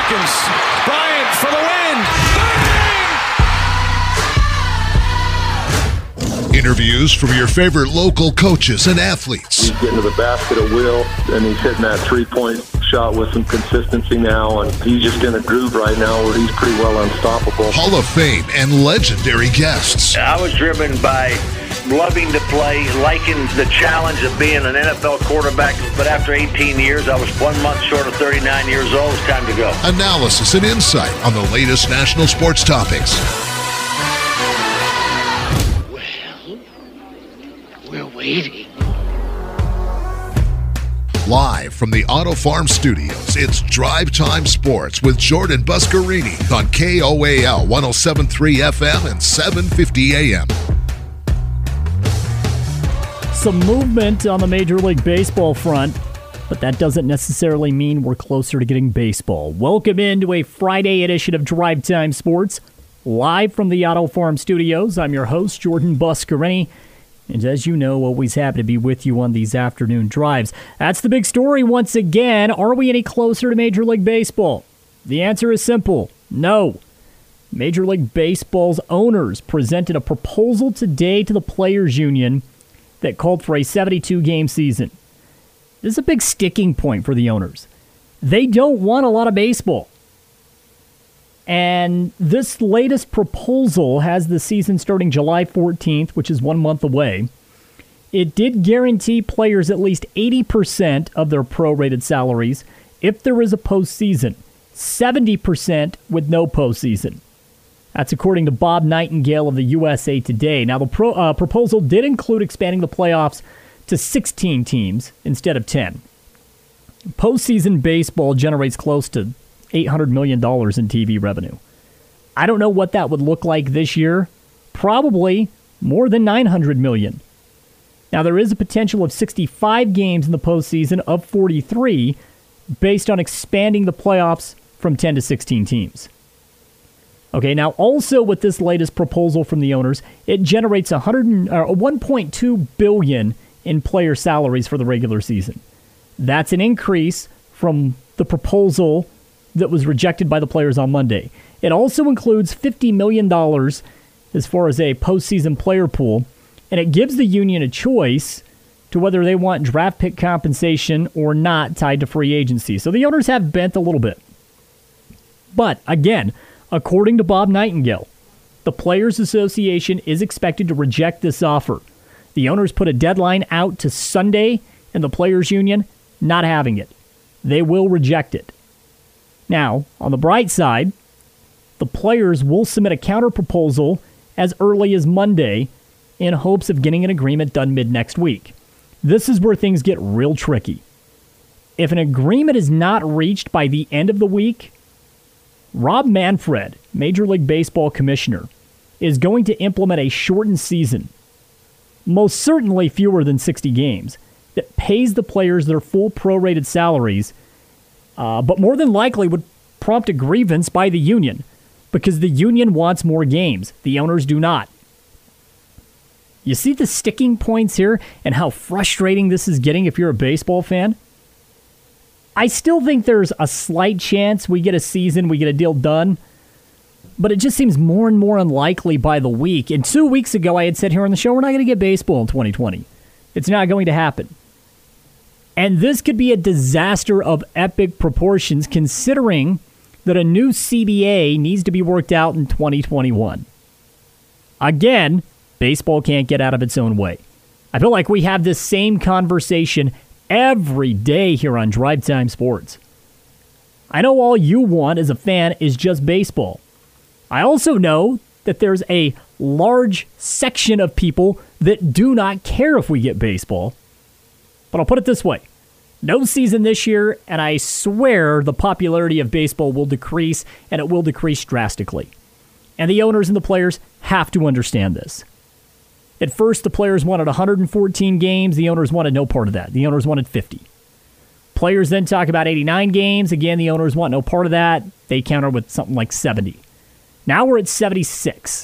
seconds. Bryant for the win. Bang! Interviews from your favorite local coaches and athletes. He's getting to the basket at will, and he's hitting that three-point shot with some consistency now, and he's just in a groove right now where he's pretty well unstoppable. Hall of Fame and legendary guests. I was driven by loving to play, liking the challenge of being an NFL quarterback, but after 18 years, I was 1 month short of 39 years old. It's time to go. Analysis and insight on the latest national sports topics. Well, we're waiting. Live from the Auto Farm Studios, it's Drive Time Sports with Jordan Buscarini on KOAL 107.3 FM and 750 AM. Some movement on the Major League Baseball front, but that doesn't necessarily mean we're closer to getting baseball. Welcome into a Friday edition of Drive Time Sports, live from the Auto Farm Studios. I'm your host, Jordan Buscarini, and as you know, always happy to be with you on these afternoon drives. That's the big story once again. Are we any closer to Major League Baseball? The answer is simple, no. Major League Baseball's owners presented a proposal today to the Players Union that called for a 72-game season. This is a big sticking point for the owners. They don't want a lot of baseball. And this latest proposal has the season starting July 14th, which is 1 month away. It did guarantee players at least 80% of their prorated salaries if there is a postseason, 70% with no postseason. That's according to Bob Nightingale of the USA Today. Now, the proposal did include expanding the playoffs to 16 teams instead of 10. Postseason baseball generates close to $800 million in TV revenue. I don't know what that would look like this year. Probably more than $900 million. Now, there is a potential of 65 games in the postseason of 43 based on expanding the playoffs from 10 to 16 teams. Okay, now also with this latest proposal from the owners, it generates $1.2 billion in player salaries for the regular season. That's an increase from the proposal that was rejected by the players on Monday. It also includes $50 million as far as a postseason player pool, and it gives the union a choice to whether they want draft pick compensation or not tied to free agency. So the owners have bent a little bit. But again, according to Bob Nightingale, the Players Association is expected to reject this offer. The owners put a deadline out to Sunday, and the Players Union not having it. They will reject it. Now, on the bright side, the players will submit a counterproposal as early as Monday in hopes of getting an agreement done mid-next week. This is where things get real tricky. If an agreement is not reached by the end of the week, Rob Manfred, Major League Baseball commissioner, is going to implement a shortened season, most certainly fewer than 60 games, that pays the players their full prorated salaries, but more than likely would prompt a grievance by the union because the union wants more games. The owners do not. You see the sticking points here and how frustrating this is getting if you're a baseball fan? I still think there's a slight chance we get a season, we get a deal done, but it just seems more and more unlikely by the week. And 2 weeks ago, I had said here on the show, we're not going to get baseball in 2020. It's not going to happen. And this could be a disaster of epic proportions considering that a new CBA needs to be worked out in 2021. Again, baseball can't get out of its own way. I feel like we have this same conversation every day here on Drive Time Sports. I know all you want as a fan is just baseball. I also know that there's a large section of people that do not care if we get baseball. But I'll put it this way. No season this year, and I swear the popularity of baseball will decrease, and it will decrease drastically. And the owners and the players have to understand this. At first, the players wanted 114 games. The owners wanted no part of that. The owners wanted 50. Players then talk about 89 games. Again, the owners want no part of that. They counter with something like 70. Now we're at 76.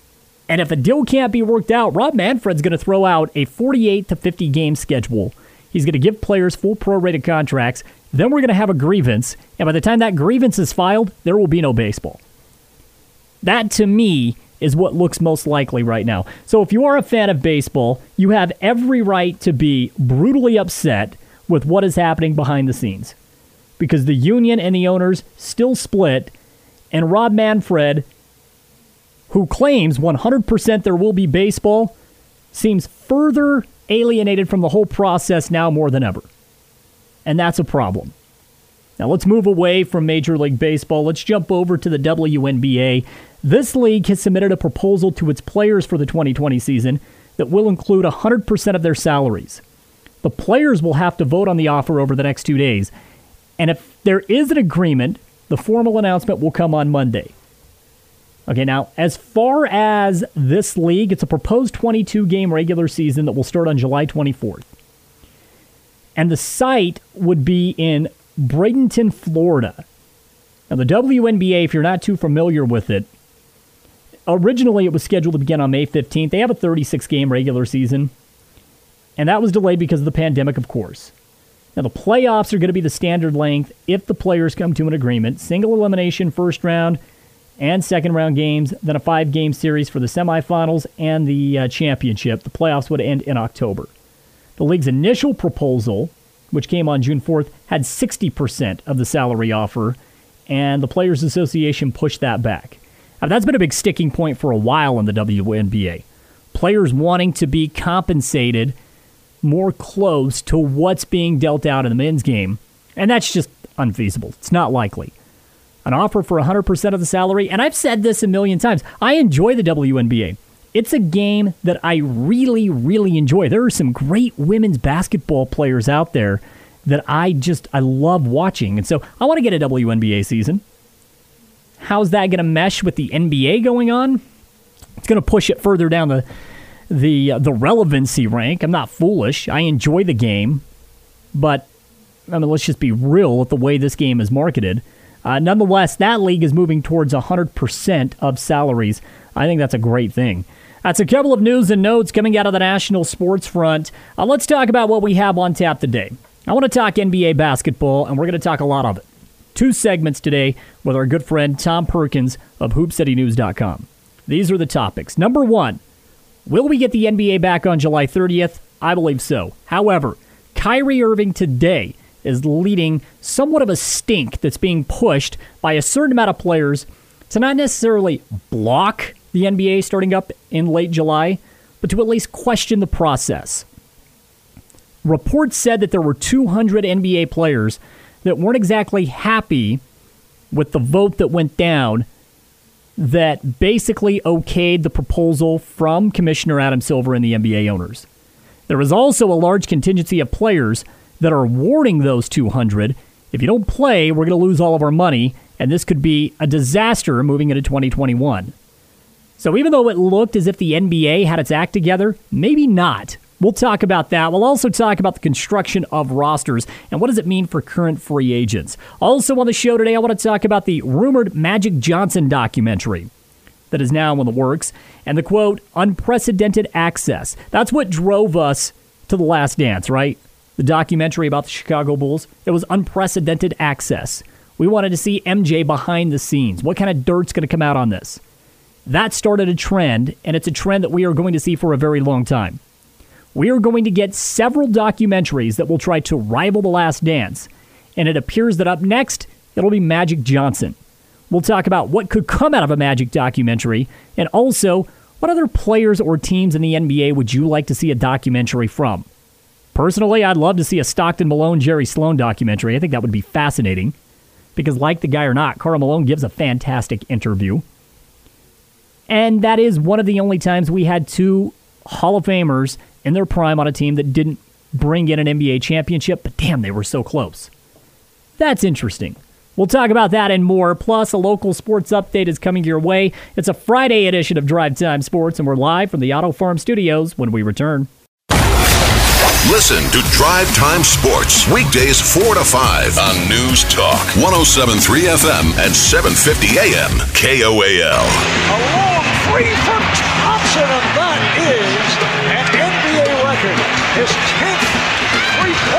And if a deal can't be worked out, Rob Manfred's going to throw out a 48 to 50 game schedule. He's going to give players full prorated contracts. Then we're going to have a grievance. And by the time that grievance is filed, there will be no baseball. That, to me, is what looks most likely right now. So if you are a fan of baseball, you have every right to be brutally upset with what is happening behind the scenes. Because the union and the owners still split, and Rob Manfred, who claims 100% there will be baseball, seems further alienated from the whole process now more than ever. And that's a problem. Now let's move away from Major League Baseball. Let's jump over to the WNBA. This league has submitted a proposal to its players for the 2020 season that will include 100% of their salaries. The players will have to vote on the offer over the next 2 days. And if there is an agreement, the formal announcement will come on Monday. Okay, now, as far as this league, it's a proposed 22-game regular season that will start on July 24th. And the site would be in Bradenton, Florida. Now, the WNBA, if you're not too familiar with it, originally it was scheduled to begin on May 15th. They have a 36-game regular season, and that was delayed because of the pandemic, of course. Now, the playoffs are going to be the standard length if the players come to an agreement. Single elimination first round and second round games, then a 5-game series for the semifinals and the championship. The playoffs would end in October. The league's initial proposal, which came on June 4th, had 60% of the salary offer, and the Players Association pushed that back. Now, that's been a big sticking point for a while in the WNBA. Players wanting to be compensated more close to what's being dealt out in the men's game, and that's just unfeasible. It's not likely. An offer for 100% of the salary, and I've said this a million times, I enjoy the WNBA. It's a game that I really, really enjoy. There are some great women's basketball players out there that I love watching, and so I want to get a WNBA season. How's that going to mesh with the NBA going on? It's going to push it further down the relevancy rank. I'm not foolish. I enjoy the game, but I mean, let's just be real with the way this game is marketed. Nonetheless, that league is moving towards 100% of salaries. I think that's a great thing. That's a couple of news and notes coming out of the national sports front. Let's talk about what we have on tap today. I want to talk NBA basketball, and we're going to talk a lot of it. 2 segments today with our good friend Tom Perkins of HoopCityNews.com. These are the topics. Number 1, will we get the NBA back on July 30th? I believe so. However, Kyrie Irving today is leading somewhat of a stink that's being pushed by a certain amount of players to not necessarily block the NBA starting up in late July, but to at least question the process. Reports said that there were 200 NBA players that weren't exactly happy with the vote that went down that basically okayed the proposal from Commissioner Adam Silver and the NBA owners. There is also a large contingency of players that are warning those 200, if you don't play, we're going to lose all of our money, and this could be a disaster moving into 2021. So even though it looked as if the NBA had its act together, maybe not. We'll talk about that. We'll also talk about the construction of rosters and what does it mean for current free agents. Also on the show today, I want to talk about the rumored Magic Johnson documentary that is now in the works and the, quote, unprecedented access. That's what drove us to The Last Dance, right? The documentary about the Chicago Bulls. It was unprecedented access. We wanted to see MJ behind the scenes. What kind of dirt's going to come out on this? That started a trend, and it's a trend that we are going to see for a very long time. We are going to get several documentaries that will try to rival The Last Dance, and it appears that up next, it'll be Magic Johnson. We'll talk about what could come out of a Magic documentary, and also, what other players or teams in the NBA would you like to see a documentary from? Personally, I'd love to see a Stockton Malone, Jerry Sloan documentary. I think that would be fascinating, because like the guy or not, Karl Malone gives a fantastic interview. And that is one of the only times we had 2 Hall of Famers in their prime on a team that didn't bring in an NBA championship, but damn, they were so close. That's interesting. We'll talk about that and more, plus a local sports update is coming your way. It's a Friday edition of Drive Time Sports, and we're live from the Auto Farm Studios when we return. Listen to Drive Time Sports, weekdays 4 to 5 on News Talk, 107.3 FM and 750 AM, KOAL. A long free from Thompson, and that is an NBA record. His 10th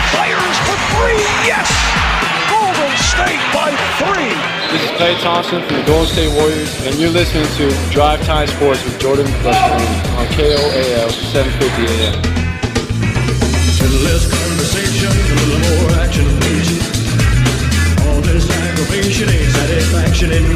Fires for three. Yes! Golden State by 3. This is Klay Thompson from the Golden State Warriors, and you're listening to Drive Time Sports with Jordan Busterine on KOAL 750 AM. A little less conversation, a little more action, please. All this aggravation ain't satisfaction in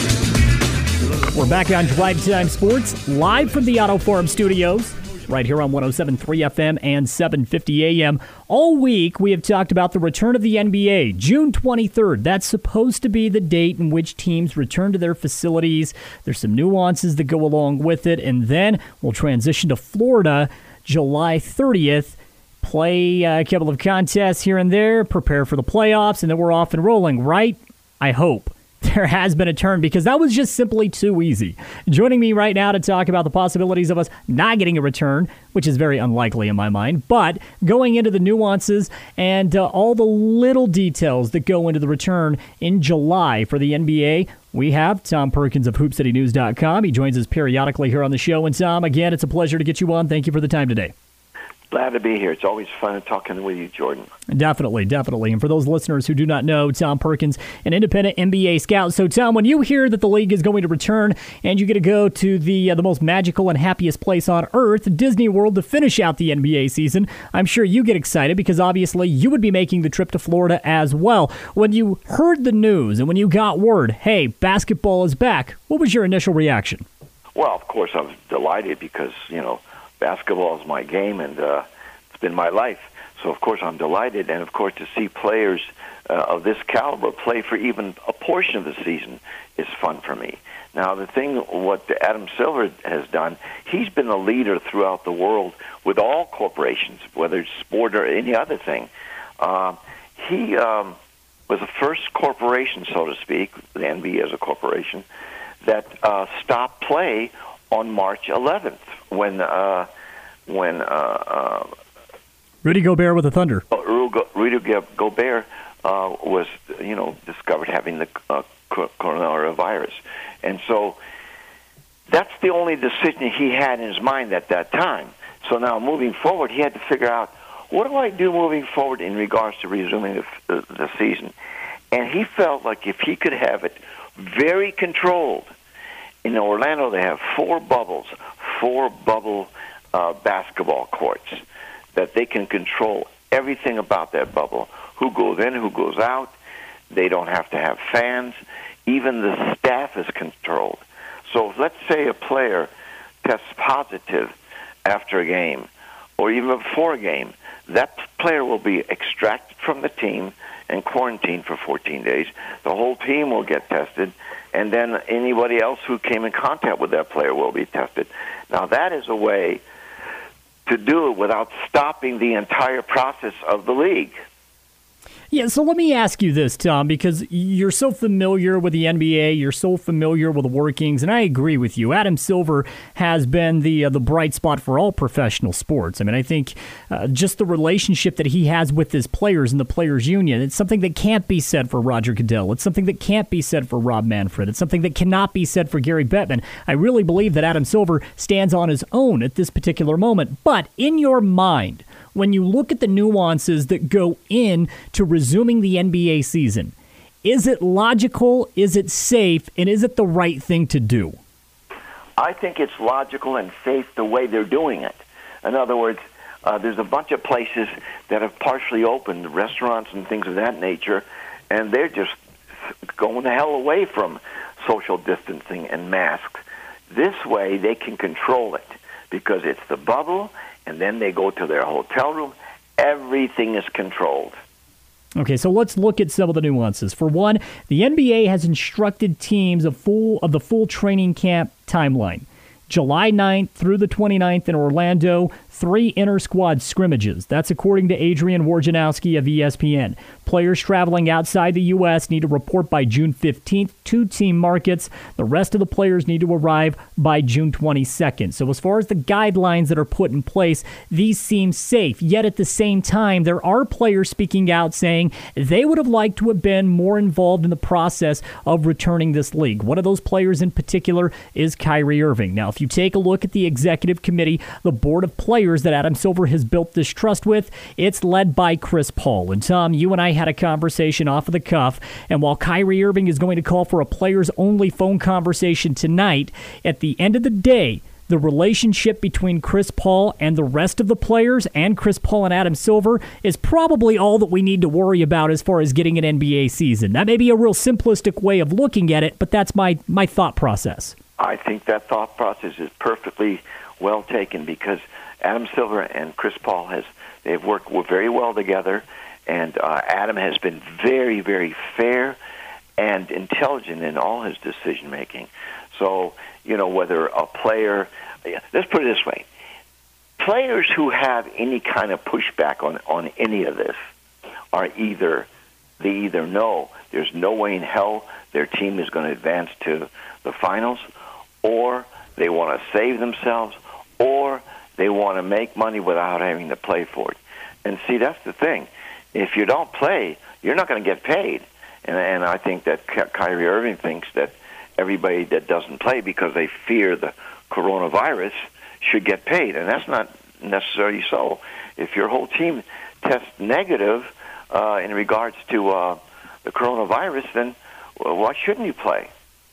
me. We're back on Drive Time Sports, live from the Auto Forum Studios, right here on 107.3 FM and 750 AM. All week, we have talked about the return of the NBA, June 23rd. That's supposed to be the date in which teams return to their facilities. There's some nuances that go along with it, and then we'll transition to Florida, July 30th. Play a couple of contests here and there, prepare for the playoffs, and then we're off and rolling, right? I hope. There has been a turn because that was just simply too easy. Joining me right now to talk about the possibilities of us not getting a return, which is very unlikely in my mind, but going into the nuances and all the little details that go into the return in July for the NBA, we have Tom Perkins of HoopCityNews.com. He joins us periodically here on the show. And Tom, again, it's a pleasure to get you on. Thank you for the time today. Glad to be here. It's always fun talking with you, Jordan. Definitely. And for those listeners who do not know, Tom Perkins, an independent NBA scout. So, Tom, when you hear that the league is going to return and you get to go to the most magical and happiest place on earth, Disney World, to finish out the NBA season, I'm sure you get excited because obviously you would be making the trip to Florida as well. When you heard the news and when you got word, hey, basketball is back, what was your initial reaction? Well, of course, I was delighted because, basketball is my game, and it's been my life. So, of course, I'm delighted. And, of course, to see players of this caliber play for even a portion of the season is fun for me. Now, the thing, what Adam Silver has done, he's been a leader throughout the world with all corporations, whether it's sport or any other thing. He was the first corporation, so to speak, the NBA as a corporation, that stopped play on March 11th when Rudy Gobert with the Thunder. Rudy Gobert was, discovered having the coronavirus. And so that's the only decision he had in his mind at that time. So now moving forward, he had to figure out, what do I do moving forward in regards to resuming the season? And he felt like if he could have it very controlled. In Orlando, they have four bubble basketball courts that they can control everything about that bubble. Who goes in, who goes out. They don't have to have fans. Even the staff is controlled. So let's say a player tests positive after a game or even before a game, that player will be extracted from the team and quarantined for 14 days. The whole team will get tested, and then anybody else who came in contact with that player will be tested. Now, that is a way to do it without stopping the entire process of the league. Yeah, so let me ask you this, Tom, because you're so familiar with the NBA, you're so familiar with the workings, and I agree with you. Adam Silver has been the bright spot for all professional sports. I mean, I think just the relationship that he has with his players and the Players Union, it's something that can't be said for Roger Goodell. It's something that can't be said for Rob Manfred. It's something that cannot be said for Gary Bettman. I really believe that Adam Silver stands on his own at this particular moment. But in your mind, when you look at the nuances that go in to resuming the NBA season, is it logical, is it safe, and is it the right thing to do? I think it's logical and safe the way they're doing it. In other words, there's a bunch of places that have partially opened, restaurants and things of that nature, and they're just going the hell away from social distancing and masks. This way they can control it because it's the bubble, and then they go to their hotel room. Everything is controlled. Okay, so let's look at some of the nuances. For one, the NBA has instructed teams of the full training camp timeline. July 9th through the 29th in Orlando, 3 inter-squad scrimmages. That's according to Adrian Wojnarowski of ESPN. Players traveling outside the U.S. need to report by June 15th, 2 team markets. The rest of the players need to arrive by June 22nd. So as far as the guidelines that are put in place, these seem safe. Yet at the same time, there are players speaking out saying they would have liked to have been more involved in the process of returning this league. One of those players in particular is Kyrie Irving. Now, if you take a look at the executive committee, the board of players players that Adam Silver has built this trust with. It's led by Chris Paul. And Tom, you and I had a conversation off of the cuff, and while Kyrie Irving is going to call for a players-only phone conversation tonight, at the end of the day, the relationship between Chris Paul and the rest of the players and Chris Paul and Adam Silver is probably all that we need to worry about as far as getting an NBA season. That may be a real simplistic way of looking at it, but that's my thought process. I think that thought process is perfectly well taken because Adam Silver and Chris Paul they've worked very well together, and Adam has been very, very fair and intelligent in all his decision making. So, whether a player, let's put it this way, players who have any kind of pushback on any of this are either know there's no way in hell their team is going to advance to the finals, or they want to save themselves, or they want to make money without having to play for it. And see, that's the thing. If you don't play, you're not going to get paid. And I think that Kyrie Irving thinks that everybody that doesn't play because they fear the coronavirus should get paid, and that's not necessarily so. If your whole team tests negative in regards to the coronavirus, then why shouldn't you play?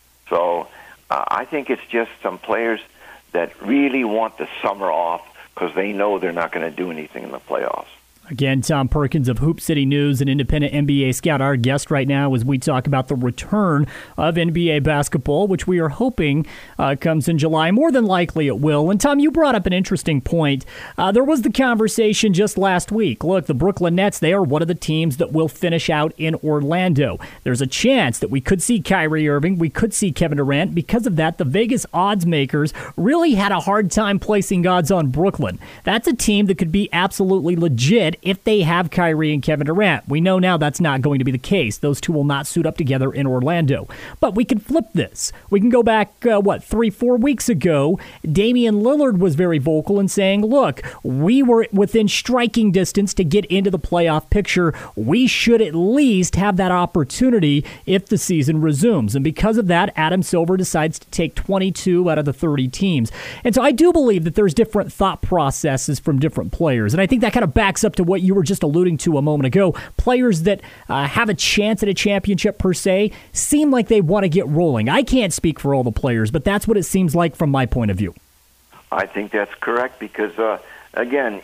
So I think it's just some players that really want the summer off because they know they're not going to do anything in the playoffs. Again, Tom Perkins of Hoop City News, an independent NBA scout, our guest right now as we talk about the return of NBA basketball, which we are hoping comes in July. More than likely it will. And Tom, you brought up an interesting point. There was the conversation just last week. Look, the Brooklyn Nets, they are one of the teams that will finish out in Orlando. There's a chance that we could see Kyrie Irving, we could see Kevin Durant. Because of that, the Vegas odds makers really had a hard time placing odds on Brooklyn. That's a team that could be absolutely legit if they have Kyrie and Kevin Durant. We know now that's not going to be the case. Those two will not suit up together in Orlando. But we can flip this. We can go back, 3-4 weeks ago. Damian Lillard was very vocal in saying, look, we were within striking distance to get into the playoff picture. We should at least have that opportunity if the season resumes. And because of that, Adam Silver decides to take 22 out of the 30 teams. And so I do believe that there's different thought processes from different players. And I think that kind of backs up to what you were just alluding to a moment ago. Players that have a chance at a championship per se seem like they want to get rolling. I can't speak for all the players, but that's what it seems like from my point of view. I think that's correct because, again,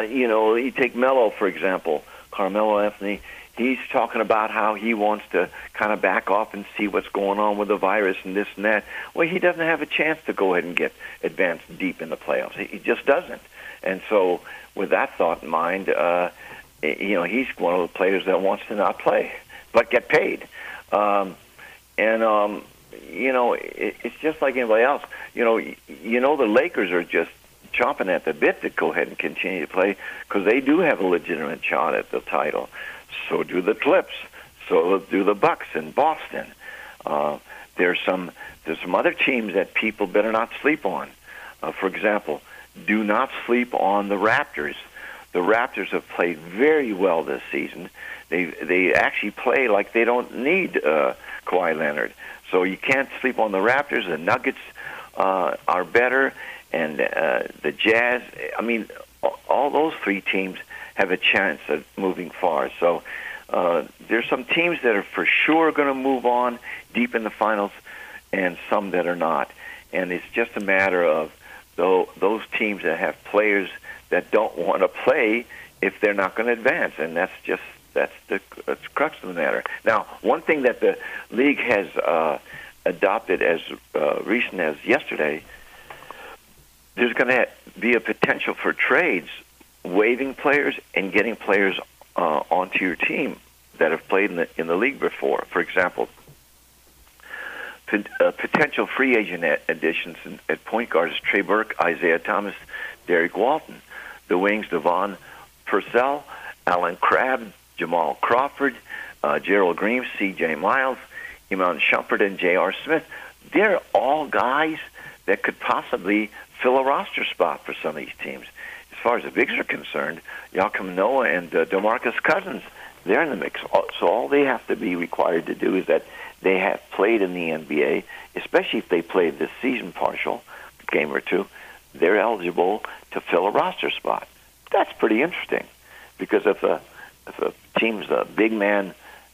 you take Melo, for example, Carmelo Anthony, he's talking about how he wants to kind of back off and see what's going on with the virus and this and that. Well, he doesn't have a chance to go ahead and get advanced deep in the playoffs. He just doesn't. And so with that thought in mind, he's one of the players that wants to not play but get paid. It's just like anybody else. The Lakers are just chomping at the bit to go ahead and continue to play because they do have a legitimate shot at the title. So do the Clips. So do the Bucks in Boston. There's some other teams that people better not sleep on. For example, do not sleep on the Raptors. The Raptors have played very well this season. They actually play like they don't need Kawhi Leonard. So you can't sleep on the Raptors. The Nuggets are better, and the Jazz. I mean, all those three teams have a chance of moving far. So there's some teams that are for sure going to move on deep in the finals, and some that are not. And it's just a matter of those teams that have players that don't want to play if they're not going to advance, and that's the crux of the matter. Now, one thing that the league has adopted as recent as yesterday, there's going to be a potential for trades, waiving players and getting players onto your team that have played in the league before. For example, potential free agent additions at point guards: Trey Burke, Isaiah Thomas, Derek Walton. The wings: Devon Purcell, Alan Crabb, Jamal Crawford, Gerald Green, C.J. Miles, Iman Shumpert, and J.R. Smith. They're all guys that could possibly fill a roster spot for some of these teams. As far as the bigs are concerned, Joakim Noah and DeMarcus Cousins, they're in the mix. So all they have to be required to do is that they have played in the NBA, especially if they played this season partial, game or two. they're eligible to fill a roster spot. That's pretty interesting, because if a team's a big man,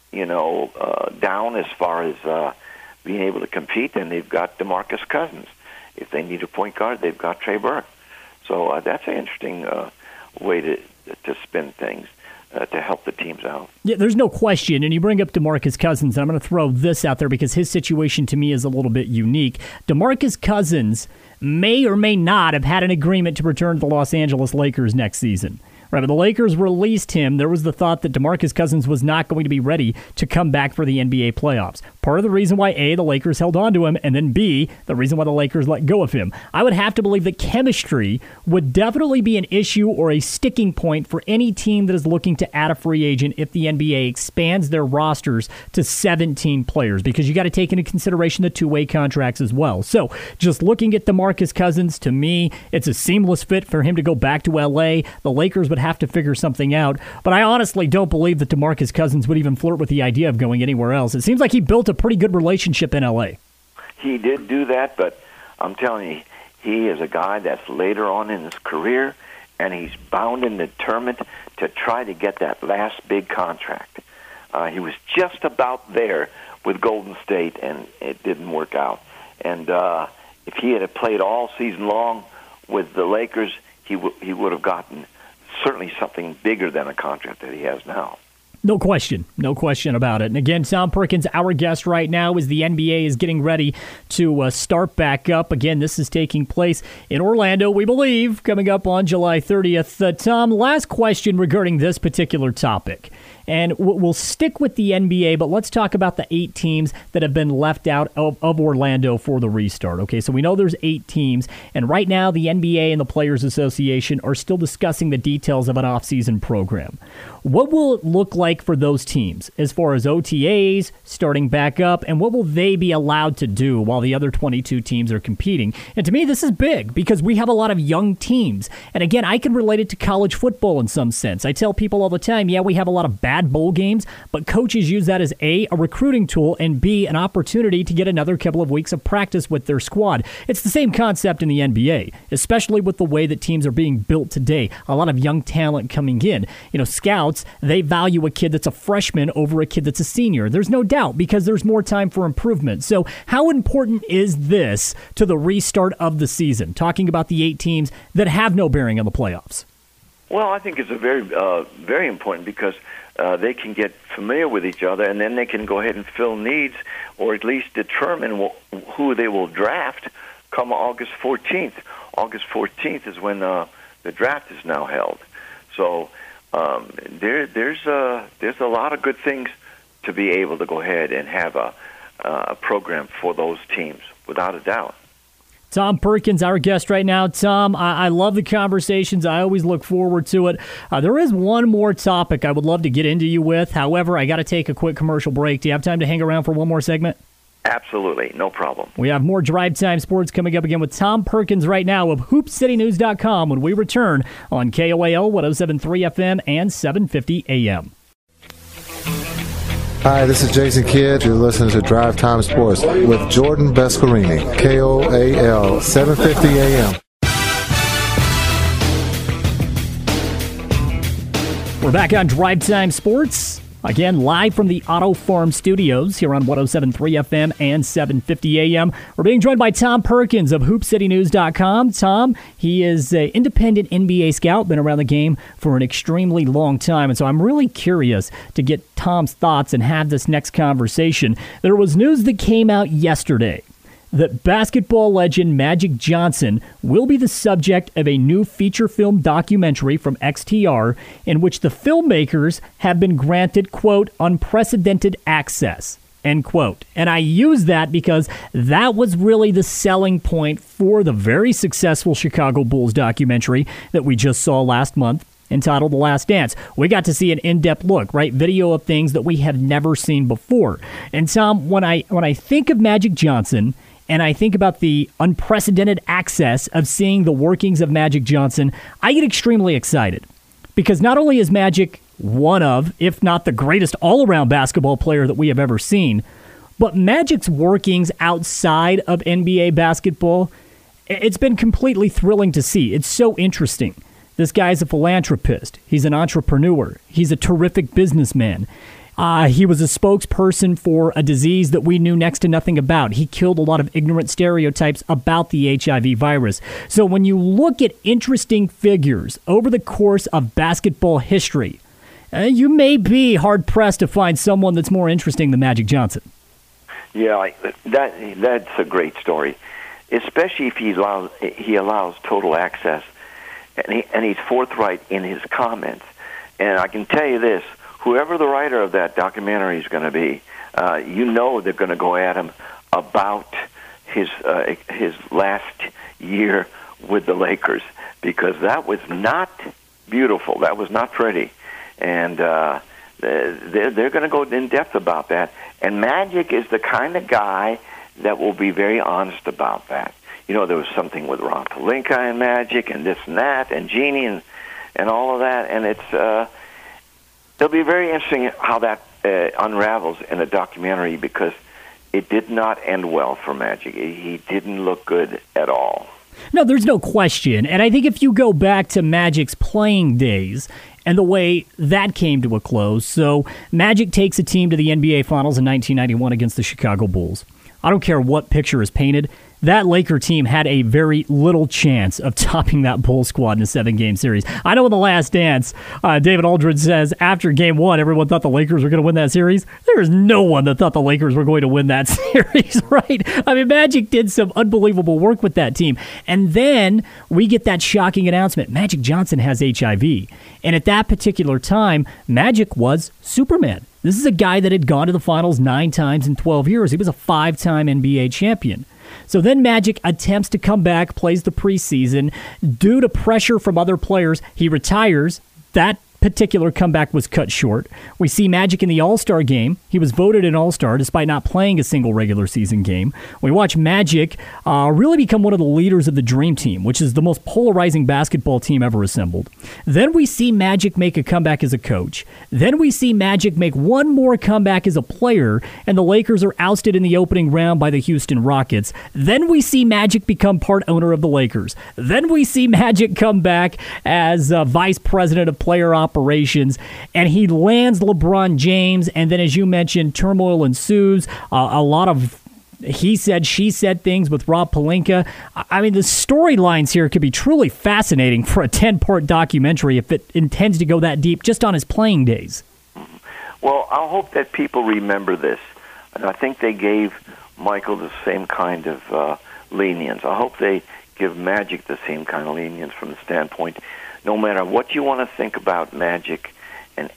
down as far as being able to compete, then they've got DeMarcus Cousins. If they need a point guard, they've got Trey Burke. So that's an interesting way to spin things to help the teams out. Yeah, there's no question. And you bring up DeMarcus Cousins, and I'm going to throw this out there because his situation to me is a little bit unique. DeMarcus Cousins may or may not have had an agreement to return to the Los Angeles Lakers next season. Right, but the Lakers released him. There was the thought that DeMarcus Cousins was not going to be ready to come back for the NBA playoffs. Part of the reason why, A, the Lakers held on to him, and then B, the reason why the Lakers let go of him. I would have to believe that chemistry would definitely be an issue or a sticking point for any team that is looking to add a free agent if the NBA expands their rosters to 17 players, because you got to take into consideration the two-way contracts as well. So just looking at DeMarcus Cousins, to me, it's a seamless fit for him to go back to LA. The Lakers would have to figure something out, but I honestly don't believe that DeMarcus Cousins would even flirt with the idea of going anywhere else. It seems like he built a pretty good relationship in LA. He did do that, but I'm telling you, he is a guy that's later on in his career, and he's bound and determined to try to get that last big contract. He was just about there with Golden State, and it didn't work out. And if he had played all season long with the Lakers, he would have gotten certainly something bigger than a contract that he has now. No question about it. And again, Tom Perkins, our guest right now, as the NBA is getting ready to start back up. Again, this is taking place in Orlando, we believe, coming up on July 30th. Tom, last question regarding this particular topic. And we'll stick with the NBA, but let's talk about the 8 teams that have been left out of Orlando for the restart. Okay, so we know there's 8 teams, and right now the NBA and the Players Association are still discussing the details of an off-season program. What will it look like for those teams as far as OTAs starting back up, and what will they be allowed to do while the other 22 teams are competing? And to me, this is big because we have a lot of young teams. And again, I can relate it to college football in some sense. I tell people all the time, yeah, we have a lot of bad bowl games, but coaches use that as A, recruiting tool, and B, an opportunity to get another couple of weeks of practice with their squad. It's the same concept in the NBA, especially with the way that teams are being built today. A lot of young talent coming in. Scouts, they value a kid that's a freshman over a kid that's a senior. There's no doubt, because there's more time for improvement. So how important is this to the restart of the season? Talking about the 8 teams that have no bearing on the playoffs. Well, I think it's a very important, because they can get familiar with each other, and then they can go ahead and fill needs, or at least determine who they will draft come August 14th. August 14th is when the draft is now held. So there's a lot of good things to be able to go ahead and have a program for those teams, without a doubt. Tom Perkins, our guest right now. Tom, I love the conversations. I always look forward to it. There is one more topic I would love to get into you with. However, I got to take a quick commercial break. Do you have time to hang around for one more segment? Absolutely, no problem. We have more Drive Time Sports coming up again with Tom Perkins right now of HoopCityNews.com when we return on KOAL 107.3 FM and 750 AM. Hi, this is Jason Kidd. You're listening to Drive Time Sports with Jordan Bescarini, KOAL 750 AM. We're back on Drive Time Sports. Again, live from the Auto Farm Studios here on 107.3 FM and 750 AM. We're being joined by Tom Perkins of HoopCityNews.com. Tom, he is an independent NBA scout, been around the game for an extremely long time, and so I'm really curious to get Tom's thoughts and have this next conversation. There was news that came out yesterday that basketball legend Magic Johnson will be the subject of a new feature film documentary from XTR in which the filmmakers have been granted, quote, unprecedented access, end quote. And I use that because that was really the selling point for the very successful Chicago Bulls documentary that we just saw last month, entitled The Last Dance. We got to see an in-depth look, right? Video of things that we have never seen before. And Tom, when I think of Magic Johnson, and I think about the unprecedented access of seeing the workings of Magic Johnson, I get extremely excited. Because not only is Magic one of, if not the greatest all-around basketball player that we have ever seen, but Magic's workings outside of NBA basketball It's been completely thrilling to see. It's so interesting. This guy's a philanthropist. He's an entrepreneur. He's a terrific businessman. He was a spokesperson for a disease that we knew next to nothing about. He killed a lot of ignorant stereotypes about the HIV virus. So when you look at interesting figures over the course of basketball history, you may be hard-pressed to find someone that's more interesting than Magic Johnson. Yeah, that's a great story, especially if he allows total access, and he's forthright in his comments. And I can tell you this, whoever the writer of that documentary is going to be, they're going to go at him about his last year with the Lakers, because that was not beautiful. That was not pretty. And they're going to go in depth about that. And Magic is the kind of guy that will be very honest about that. There was something with Rob Pelinka and Magic and this and that and Jeannie and all of that. And it'll be very interesting how that unravels in a documentary, because it did not end well for Magic. He didn't look good at all. No, there's no question. And I think if you go back to Magic's playing days and the way that came to a close, so Magic takes a team to the NBA Finals in 1991 against the Chicago Bulls. I don't care what picture is painted. That Laker team had a very little chance of topping that Bulls squad in a 7-game series. I know in The Last Dance, David Aldridge says after Game 1, everyone thought the Lakers were going to win that series. There was no one that thought the Lakers were going to win that series, right? I mean, Magic did some unbelievable work with that team. And then we get that shocking announcement. Magic Johnson has HIV. And at that particular time, Magic was Superman. This is a guy that had gone to the finals 9 times in 12 years. He was a 5-time NBA champion. So then Magic attempts to come back, plays the preseason. Due to pressure from other players, he retires. That particular comeback was cut short. We see Magic in the All-Star game. He was voted an All-Star despite not playing a single regular season game. We watch Magic really become one of the leaders of the Dream Team, which is the most polarizing basketball team ever assembled. Then we see Magic make a comeback as a coach. Then we see Magic make one more comeback as a player, and the Lakers are ousted in the opening round by the Houston Rockets. Then we see Magic become part owner of the Lakers. Then we see Magic come back as vice president of player operations, and he lands LeBron James, and then, as you mentioned, turmoil ensues. A lot of he said, she said things with Rob Pelinka. I mean, the storylines here could be truly fascinating for a 10-part documentary if it intends to go that deep just on his playing days. Well, I hope that people remember this, and I think they gave Michael the same kind of lenience. I hope they give Magic the same kind of lenience from the standpoint, no matter what you want to think about Magic and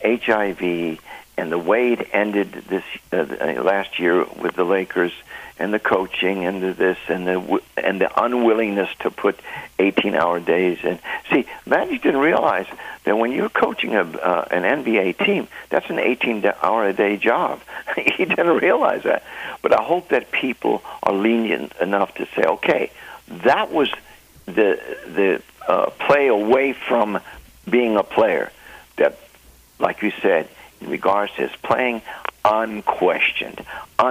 HIV and the way it ended this last year with the Lakers and the coaching and this and the unwillingness to put 18-hour days in. See, Magic didn't realize that when you're coaching an NBA team, that's an 18-hour-a-day job. He didn't realize that. But I hope that people are lenient enough to say, okay, that was the play away from being a player that, like you said, in regards to his playing, unquestioned.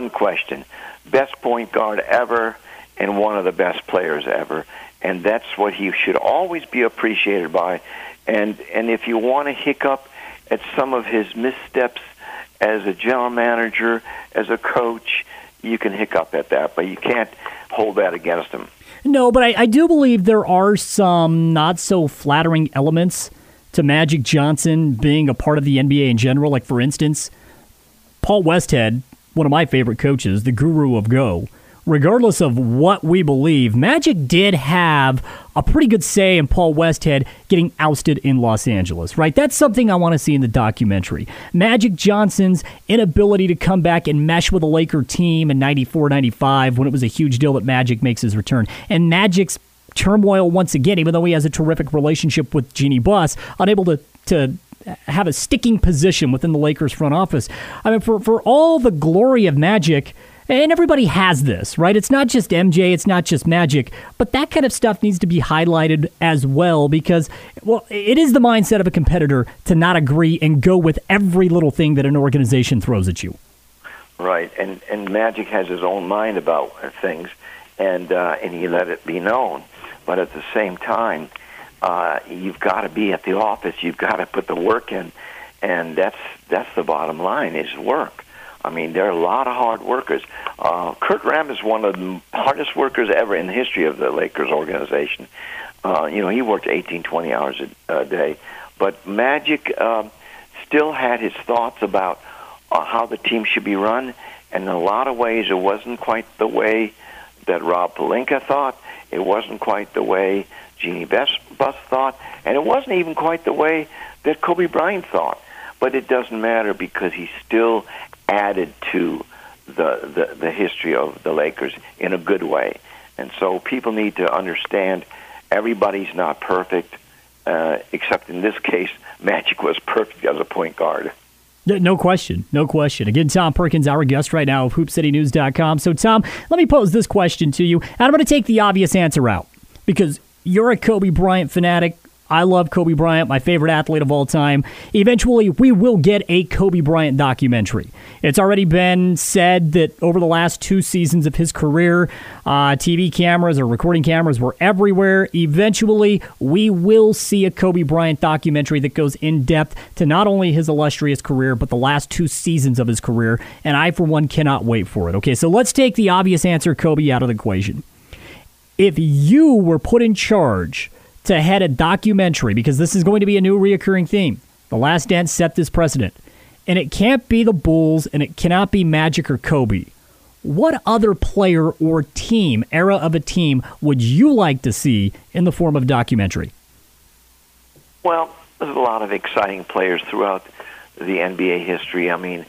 Best point guard ever and one of the best players ever. And that's what he should always be appreciated by. And if you want to hiccup at some of his missteps as a general manager, as a coach, you can hiccup at that, but you can't hold that against him. No, but I do believe there are some not so flattering elements to Magic Johnson being a part of the NBA in general. Like, for instance, Paul Westhead, one of my favorite coaches, the guru of Go, regardless of what we believe, Magic did have a pretty good say in Paul Westhead getting ousted in Los Angeles, right? That's something I want to see in the documentary. Magic Johnson's inability to come back and mesh with a Laker team in 94-95 when it was a huge deal that Magic makes his return. And Magic's turmoil once again, even though he has a terrific relationship with Jeannie Buss, unable to have a sticking position within the Lakers front office. I mean, for all the glory of Magic, and everybody has this, right? It's not just MJ, it's not just Magic, but that kind of stuff needs to be highlighted as well because, well, it is the mindset of a competitor to not agree and go with every little thing that an organization throws at you. Right, and Magic has his own mind about things, and he let it be known. But at the same time, you've got to be at the office. You've got to put the work in, and that's the bottom line, is work. I mean, there are a lot of hard workers. Kurt Rambis is one of the hardest workers ever in the history of the Lakers organization. He worked 18, 20 hours a day. But Magic still had his thoughts about how the team should be run, and in a lot of ways it wasn't quite the way that Rob Pelinka thought. It wasn't quite the way Jeannie Buss thought, and it wasn't even quite the way that Kobe Bryant thought. But it doesn't matter, because he still added to the history of the Lakers in a good way. And so people need to understand everybody's not perfect, except in this case, Magic was perfect as a point guard. No question. Again, Tom Perkins, our guest right now of HoopCityNews.com. So, Tom, let me pose this question to you. And I'm going to take the obvious answer out, because you're a Kobe Bryant fanatic. I love Kobe Bryant, my favorite athlete of all time. Eventually, we will get a Kobe Bryant documentary. It's already been said that over the last 2 seasons of his career, TV cameras or recording cameras were everywhere. Eventually, we will see a Kobe Bryant documentary that goes in depth to not only his illustrious career, but the last 2 seasons of his career. And I, for one, cannot wait for it. Okay, so let's take the obvious answer, Kobe, out of the equation. If you were put in charge to head a documentary, because this is going to be a new reoccurring theme. The Last Dance set this precedent. And it can't be the Bulls, and it cannot be Magic or Kobe. What other player or team, era of a team, would you like to see in the form of documentary? Well, there's a lot of exciting players throughout the NBA history. I mean,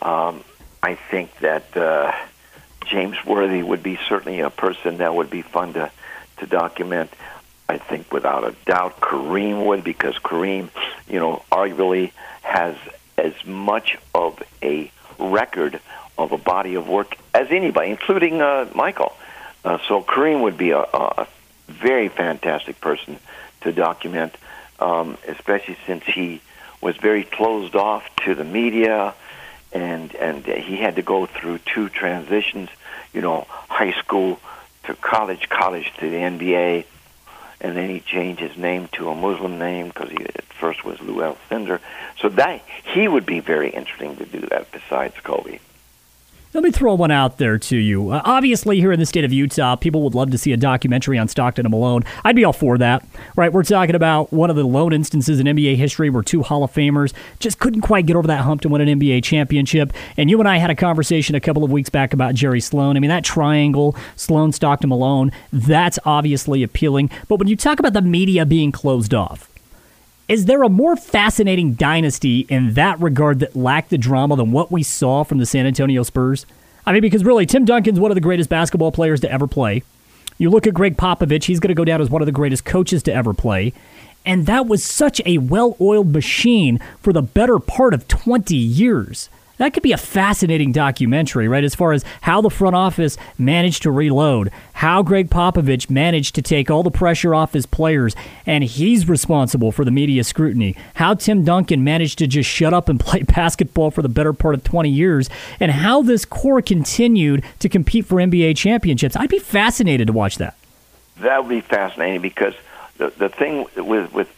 I think that James Worthy would be certainly a person that would be fun to document. I think without a doubt Kareem would, because Kareem, arguably has as much of a record of a body of work as anybody, including Michael. So Kareem would be a very fantastic person to document, especially since he was very closed off to the media, and he had to go through 2 transitions, high school to college to the NBA. And then he changed his name to a Muslim name, because he at first was Lou Alcindor. So that he would be very interesting to do that besides Kobe. Let me throw one out there to you. Obviously, here in the state of Utah, people would love to see a documentary on Stockton and Malone. I'd be all for that. Right? We're talking about one of the lone instances in NBA history where 2 Hall of Famers just couldn't quite get over that hump to win an NBA championship. And you and I had a conversation a couple of weeks back about Jerry Sloan. I mean, that triangle, Sloan, Stockton, Malone, that's obviously appealing. But when you talk about the media being closed off, is there a more fascinating dynasty in that regard that lacked the drama than what we saw from the San Antonio Spurs? I mean, because really, Tim Duncan's one of the greatest basketball players to ever play. You look at Greg Popovich, he's going to go down as one of the greatest coaches to ever play. And that was such a well-oiled machine for the better part of 20 years. That could be a fascinating documentary, right, as far as how the front office managed to reload, how Greg Popovich managed to take all the pressure off his players, and he's responsible for the media scrutiny, how Tim Duncan managed to just shut up and play basketball for the better part of 20 years, and how this core continued to compete for NBA championships. I'd be fascinated to watch that. That would be fascinating, because the thing with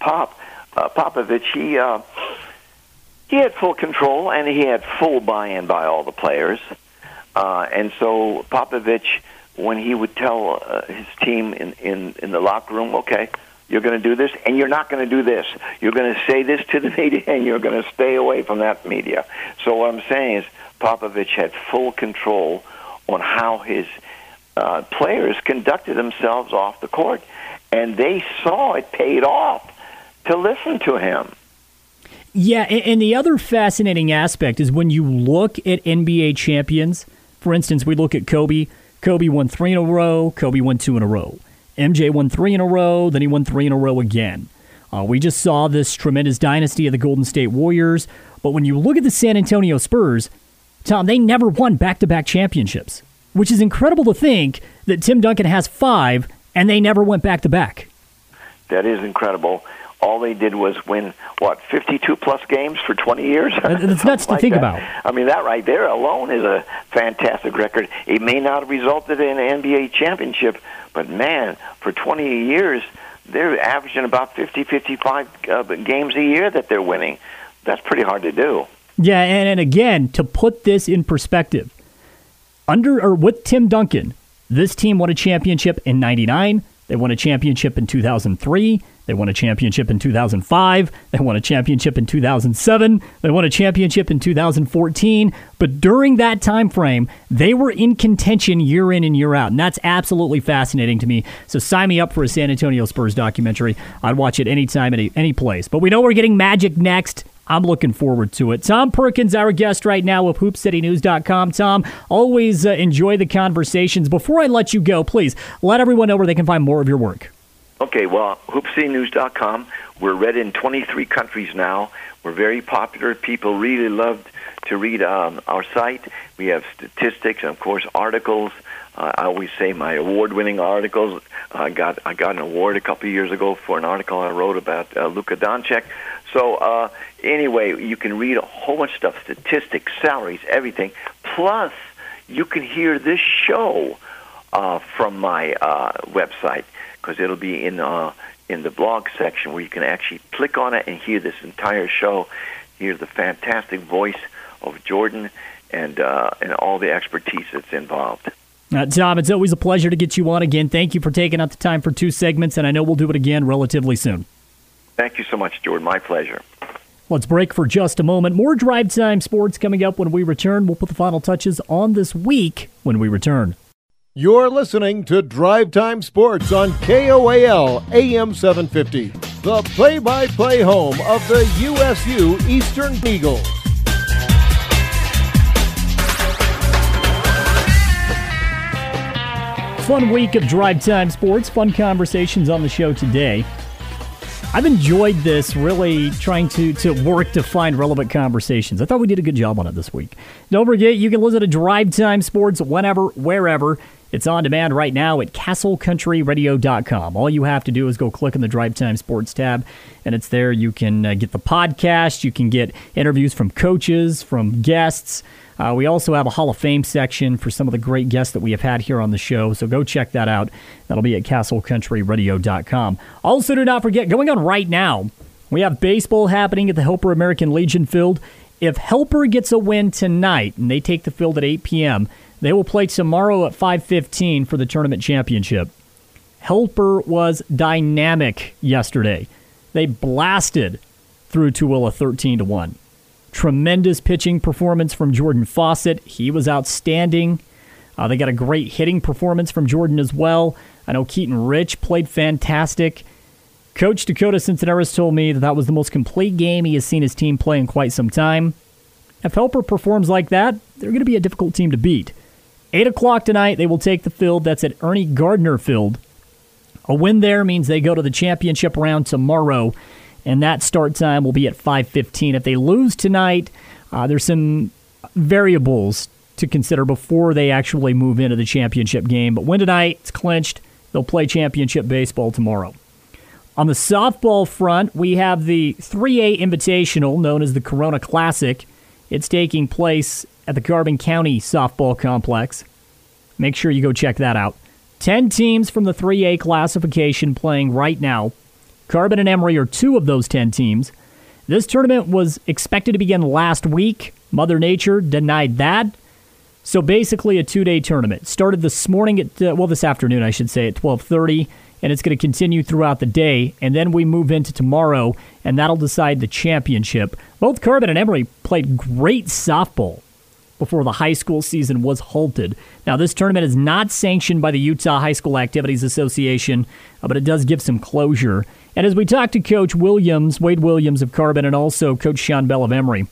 Popovich, he had full control, and he had full buy-in by all the players. And so Popovich, when he would tell his team in the locker room, okay, you're going to do this, and you're not going to do this. You're going to say this to the media, and you're going to stay away from that media. So what I'm saying is Popovich had full control on how his players conducted themselves off the court, and they saw it paid off to listen to him. Yeah, and the other fascinating aspect is when you look at NBA champions. For instance, we look at Kobe. Kobe won 3 in a row. Kobe won 2 in a row. MJ won 3 in a row. Then he won 3 in a row again. We just saw this tremendous dynasty of the Golden State Warriors. But when you look at the San Antonio Spurs, Tom, they never won back-to-back championships, which is incredible to think that Tim Duncan has 5 and they never went back-to-back. That is incredible. all they did was win, 52-plus games for 20 years? It's nuts to think about. I mean, that right there alone is a fantastic record. It may not have resulted in an NBA championship, but, man, for 20 years, they're averaging about 55 games a year that they're winning. That's pretty hard to do. Yeah, and again, to put this in perspective, with Tim Duncan, this team won a championship in 99. They won a championship in 2003. They won a championship in 2005. They won a championship in 2007. They won a championship in 2014. But during that time frame, they were in contention year in and year out. And that's absolutely fascinating to me. So sign me up for a San Antonio Spurs documentary. I'd watch it anytime, any place. But we know we're getting Magic next. I'm looking forward to it. Tom Perkins, our guest right now with HoopCityNews.com. Tom, always enjoy the conversations. Before I let you go, please let everyone know where they can find more of your work. Okay, well, HoopCityNews.com. We're read in 23 countries now. We're very popular. People really love to read our site. We have statistics and, of course, articles. I always say my award-winning articles. I got an award a couple of years ago for an article I wrote about Luka Doncic. So anyway, you can read a whole bunch of stuff, statistics, salaries, everything. Plus, you can hear this show from my website, because it'll be in the blog section where you can actually click on it and hear this entire show, hear the fantastic voice of Jordan and all the expertise that's involved. Tom, it's always a pleasure to get you on again. Thank you for taking out the time for 2 segments, and I know we'll do it again relatively soon. Thank you so much, Jordan. My pleasure. Let's break for just a moment. More Drive Time Sports coming up when we return. We'll put the final touches on this week when we return. You're listening to Drive Time Sports on KOAL AM 750, the play-by-play home of the USU Eastern Eagles. Fun week of Drive Time Sports, fun conversations on the show today. I've enjoyed this, really trying to work to find relevant conversations. I thought we did a good job on it this week. Don't forget, you can listen to Drive Time Sports whenever, wherever. It's on demand right now at castlecountryradio.com. All you have to do is go click on the Drive Time Sports tab, and it's there. You can get the podcast. You can get interviews from coaches, from guests. We also have a Hall of Fame section for some of the great guests that we have had here on the show, so go check that out. That'll be at castlecountryradio.com. Also, do not forget, going on right now, we have baseball happening at the Helper American Legion Field. If Helper gets a win tonight, and they take the field at 8 p.m., they will play tomorrow at 5:15 for the tournament championship. Helper was dynamic yesterday. They blasted through Tooele 13-1. Tremendous pitching performance from Jordan Fawcett. He was outstanding. They got a great hitting performance from Jordan as well. I know Keaton Rich played fantastic. Coach Dakota Cincinnati told me that was the most complete game he has seen his team play in quite some time. If Helper performs like that, they're going to be a difficult team to beat. 8 o'clock tonight, they will take the field. That's at Ernie Gardner Field. A win there means they go to the championship round tomorrow, and that start time will be at 5:15. If they lose tonight, there's some variables to consider before they actually move into the championship game. But win tonight, it's clinched. They'll play championship baseball tomorrow. On the softball front, we have the 3A Invitational, known as the Corona Classic. It's taking place at the Carbon County Softball Complex. Make sure you go check that out. 10 teams from the 3A classification playing right now. Carbon and Emory are 2 of those 10 teams. This tournament was expected to begin last week. Mother Nature denied that. So basically a 2-day tournament. Started this morning at, this afternoon, I should say, at 12:30, and it's going to continue throughout the day. And then we move into tomorrow, and that'll decide the championship. Both Carbon and Emory played great softball before the high school season was halted. Now, this tournament is not sanctioned by the Utah High School Activities Association, but it does give some closure. And as we talked to Coach Williams, Wade Williams of Carbon, and also Coach Sean Bell of Emory,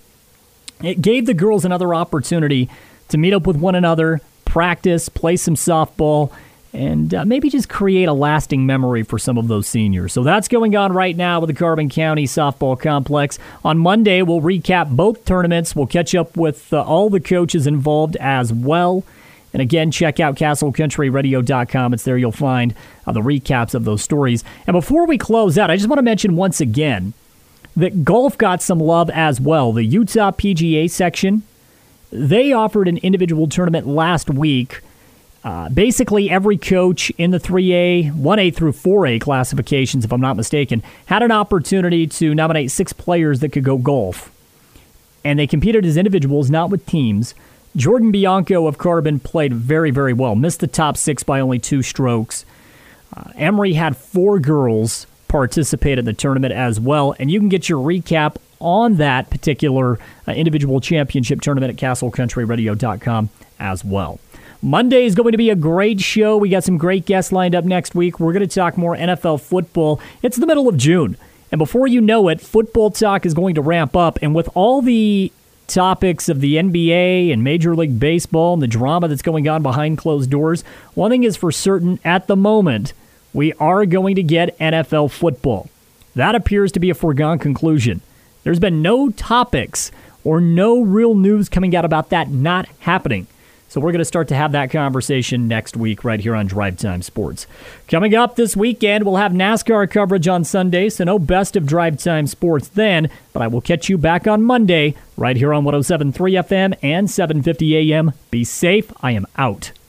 it gave the girls another opportunity to meet up with one another, practice, play some softball, and maybe just create a lasting memory for some of those seniors. So that's going on right now with the Carbon County Softball Complex. On Monday, we'll recap both tournaments. We'll catch up with all the coaches involved as well. And again, check out CastleCountryRadio.com. It's there you'll find the recaps of those stories. And before we close out, I just want to mention once again that golf got some love as well. The Utah PGA section, they offered an individual tournament last week. Basically, every coach in the 3A, 1A through 4A classifications, if I'm not mistaken, had an opportunity to nominate 6 players that could go golf. And they competed as individuals, not with teams. Jordan Bianco of Carbon played very, very well. Missed the top 6 by only 2 strokes. Emory had 4 girls participate in the tournament as well. And you can get your recap on that particular individual championship tournament at CastleCountryRadio.com as well. Monday is going to be a great show. We got some great guests lined up next week. We're going to talk more NFL football. It's the middle of June. And before you know it, football talk is going to ramp up. And with all the topics of the NBA and Major League Baseball and the drama that's going on behind closed doors, one thing is for certain at the moment, we are going to get NFL football. That appears to be a foregone conclusion. There's been no topics or no real news coming out about that not happening. So we're going to start to have that conversation next week right here on Drive Time Sports. Coming up this weekend, we'll have NASCAR coverage on Sunday, so no best of Drive Time Sports then, but I will catch you back on Monday right here on 107.3 FM and 750 AM. Be safe. I am out.